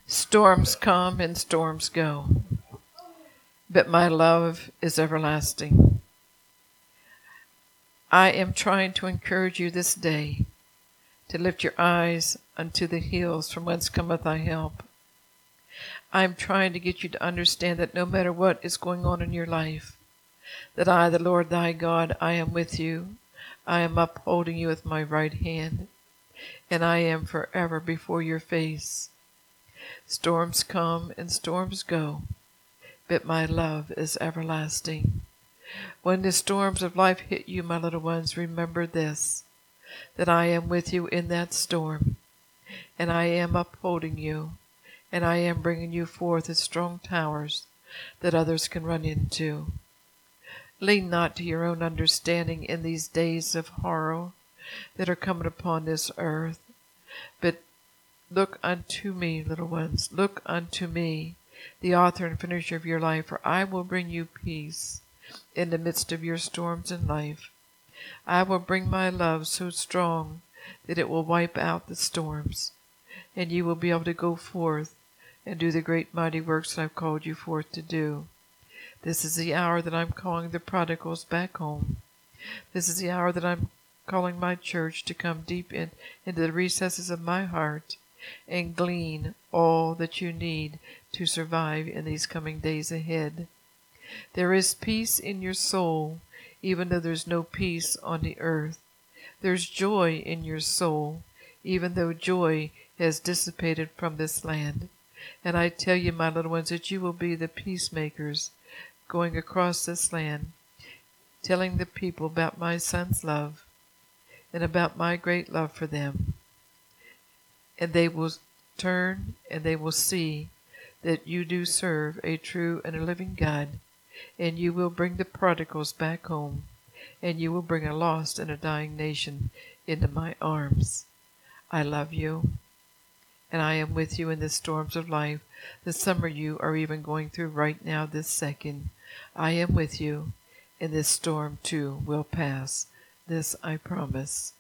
Storms come and storms go, but my love is everlasting. I am trying to encourage you this day to lift your eyes unto the hills from whence cometh thy help. I am trying to get you to understand that no matter what is going on in your life, that I, the Lord thy God, I am with you. I am upholding you with my right hand, and I am forever before your face. Storms come and storms go, but my love is everlasting. When the storms of life hit you, my little ones, remember this, that I am with you in that storm, and I am upholding you, and I am bringing you forth as strong towers that others can run into. Lean not to your own understanding in these days of horror that are coming upon this earth, but look unto me, little ones, look unto me, the author and finisher of your life, for I will bring you peace in the midst of your storms in life. I will bring my love so strong that it will wipe out the storms, and you will be able to go forth and do the great mighty works that I've called you forth to do. This is the hour that I'm calling the prodigals back home. This is the hour that I'm calling my church to come deep into the recesses of my heart and glean all that you need to survive in these coming days ahead. There is peace in your soul, even though there's no peace on the earth. There's joy in your soul, even though joy has dissipated from this land. And I tell you, my little ones, that you will be the peacemakers going across this land, telling the people about my son's love and about my great love for them. And they will turn and they will see that you do serve a true and a living God, and you will bring the prodigals back home, and you will bring a lost and a dying nation into my arms. I love you, and I am with you in the storms of life that some of you are even going through right now this second. I am with you, and this storm too will pass. This I promise.